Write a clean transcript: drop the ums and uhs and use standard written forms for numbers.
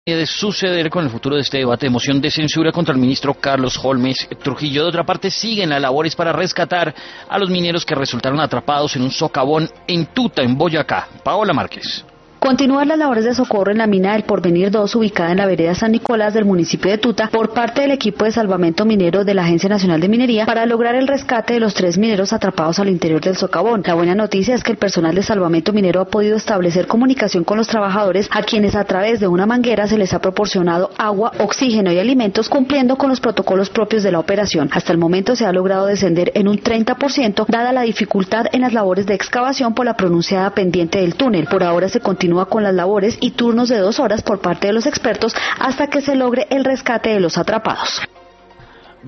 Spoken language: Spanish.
De suceder con el futuro de este debate de moción de censura contra el ministro Carlos Holmes Trujillo. De otra parte, siguen las labores para rescatar a los mineros que resultaron atrapados en un socavón en Tuta, en Boyacá. Paola Márquez. Continúan las labores de socorro en la mina del Porvenir 2, ubicada en la vereda San Nicolás del municipio de Tuta, por parte del equipo de salvamento minero de la Agencia Nacional de Minería para lograr el rescate de los 3 mineros atrapados al interior del socavón. La buena noticia es que el personal de salvamento minero ha podido establecer comunicación con los trabajadores, a quienes a través de una manguera se les ha proporcionado agua, oxígeno y alimentos, cumpliendo con los protocolos propios de la operación. Hasta el momento se ha logrado descender en un 30%, dada la dificultad en las labores de excavación por la pronunciada pendiente del túnel. Por ahora se continúa con las labores y turnos de 2 horas por parte de los expertos hasta que se logre el rescate de los atrapados.